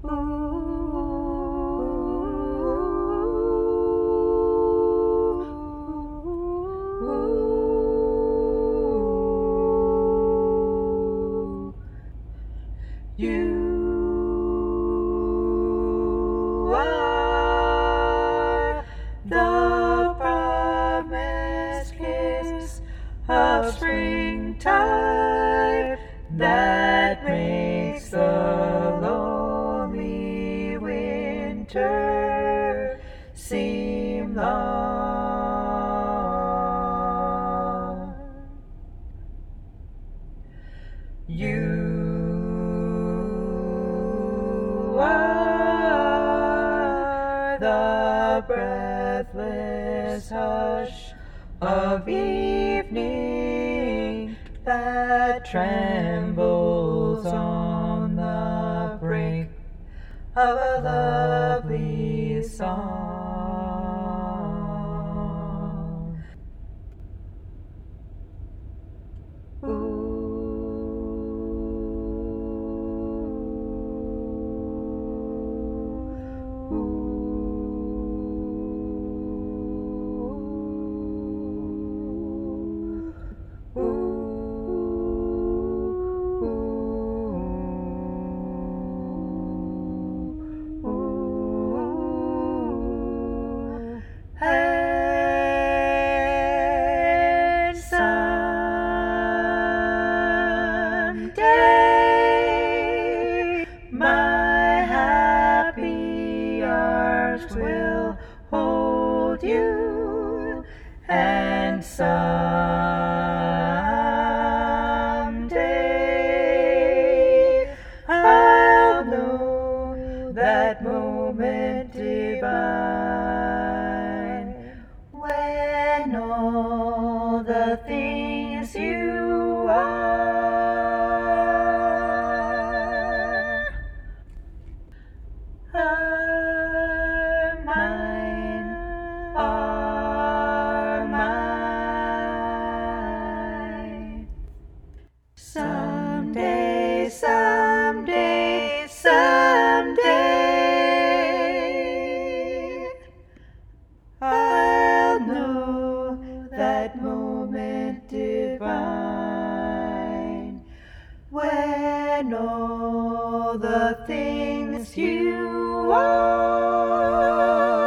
You are the promised kiss of springtime that makes the lonely winter seem long. You are the breathless hush of evening that trembles on the brink of a lovely song. Ooh. And someday my happy arms will hold you, and someday I'll know that moment divine when all the things you are mine, are mine. Someday, someday, someday, I'll know that moment divine when all the things you are